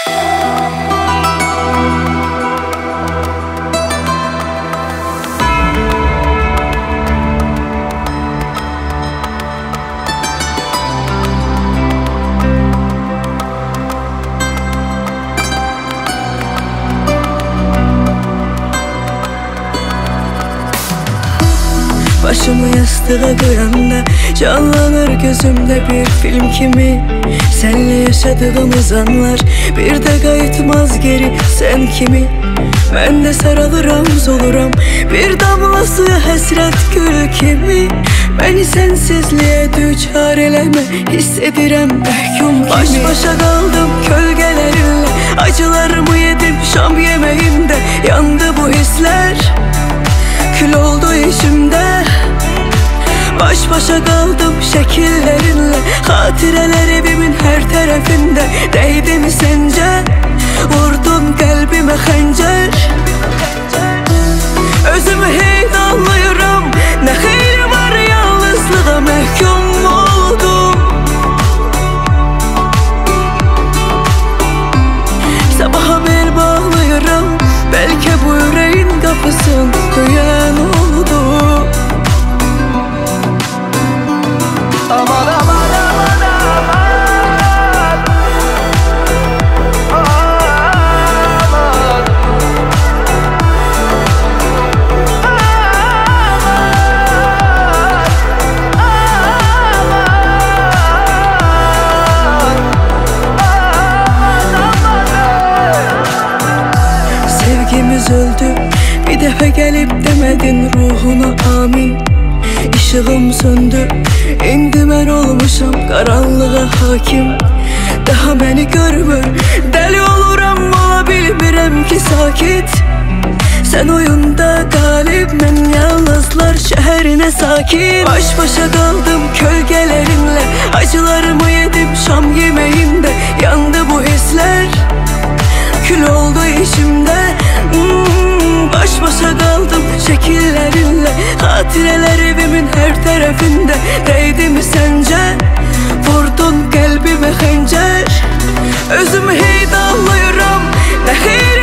Başımı yastığa koyanda canlanır gözümde bir film kimi. Senle yaşadığımız anlar bir de kayıtmaz geri sen kimi. Ben de sarılıram zoluram bir damla suya hasret gül kimi. Beni sensizliğe düçar eleme hissedirem mahkum kimi. Baş başa kaldım kölgelerinle, acılarımı yedim şam yemeğimde. Yandı bu hisler, kül oldu içimde. Baş başa kaldım şekillerinle, hatireler evimin her tarafında. Değdi mi sence? Vurdun kalbime hançer. Özümü hiç anlıyorum, ne hayır var yalnızlığa mahkum oldum. Sabaha bel bağlıyorum, belki bu yüreğin kapısını duyan oldu. Aman aman aman aman, aman. Sevgimiz öldü, bir defa gelip demedin ruhuna amin. Işığım söndü, indi ben olmuşam karanlığa hakim. Daha beni görmür, deli oluram, ola bilmirəm ki sakit. Sen oyunda galip, ben yalnızlar şehrine sakin. Baş başa kaldım kölgelerinle, acılarımı yedim şam yemeğimde. Yandı bu hisler, kül oldu içimde. Baş başa kaldım şekillerinle, hatireler evimin her tarafında. Değdi mi sence? Vurdun kalbime hançer. Özümü hiç anlıyorum, ne